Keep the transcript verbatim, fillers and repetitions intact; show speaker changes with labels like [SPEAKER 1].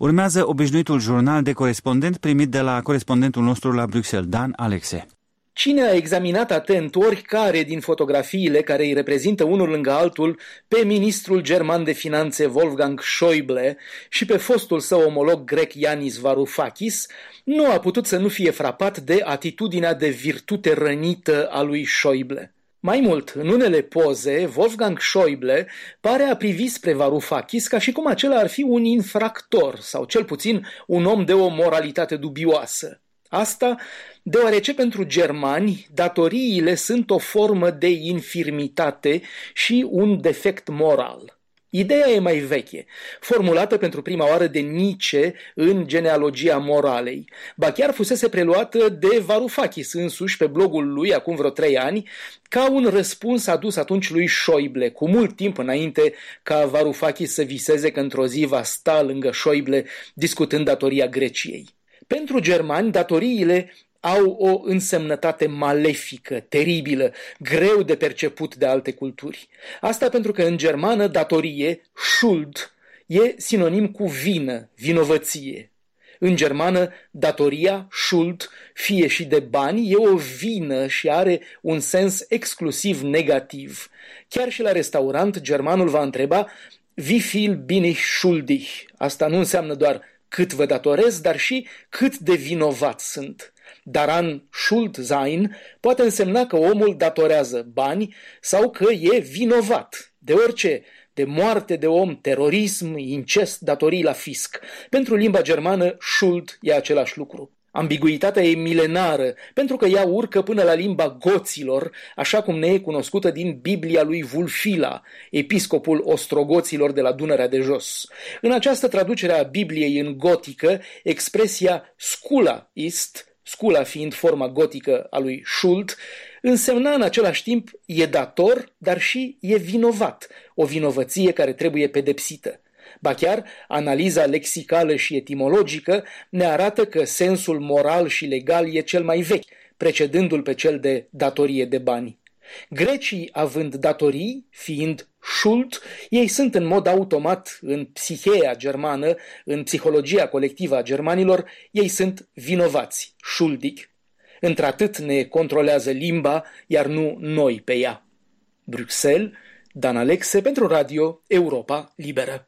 [SPEAKER 1] Urmează obișnuitul jurnal de corespondent primit de la corespondentul nostru la Bruxelles, Dan Alexe.
[SPEAKER 2] Cine a examinat atent oricare din fotografiile care îi reprezintă unul lângă altul pe ministrul german de finanțe Wolfgang Schäuble și pe fostul său omolog grec Yanis Varoufakis, nu a putut să nu fie frapat de atitudinea de virtute rănită a lui Schäuble. Mai mult, în unele poze, Wolfgang Schäuble pare a privi spre Varoufakis ca și cum acela ar fi un infractor sau cel puțin un om de o moralitate dubioasă. Asta deoarece pentru germani datoriile sunt o formă de infirmitate și un defect moral. Ideea e mai veche, formulată pentru prima oară de Nietzsche în Genealogia moralei, ba chiar fusese preluată de Varoufakis însuși pe blogul lui acum vreo trei ani, ca un răspuns adus atunci lui Schäuble, cu mult timp înainte ca Varoufakis să viseze că într-o zi va sta lângă Schäuble discutând datoria Greciei. Pentru germani, datoriile au o însemnătate malefică, teribilă, greu de perceput de alte culturi. Asta pentru că în germană datorie, Schuld, e sinonim cu vină, vinovăție. În germană, datoria, Schuld, fie și de bani, e o vină și are un sens exclusiv negativ. Chiar și la restaurant, germanul va întreba wie viel bin ich schuldig? Asta nu înseamnă doar cât vă datorez, dar și cât de vinovat sunt. Daran schuld sein poate însemna că omul datorează bani sau că e vinovat de orice, de moarte de om, terorism, incest, datorii la fisc. Pentru limba germană, schuld e același lucru. Ambiguitatea e milenară, pentru că ea urcă până la limba goților, așa cum ne e cunoscută din Biblia lui Vulfila, episcopul ostrogoților de la Dunărea de Jos. În această traducere a Bibliei în gotică, expresia scula ist, scula fiind forma gotică a lui Schuld, însemna în același timp e dator, dar și e vinovat, o vinovăție care trebuie pedepsită. Ba chiar, analiza lexicală și etimologică ne arată că sensul moral și legal e cel mai vechi, precedându-l pe cel de datorie de bani. Grecii, având datorii, fiind schuld, ei sunt în mod automat în psiheea germană, în psihologia colectivă a germanilor, ei sunt vinovați, schuldig. Într-atât ne controlează limba, iar nu noi pe ea. Bruxelles, Dan Alexe pentru Radio Europa Liberă.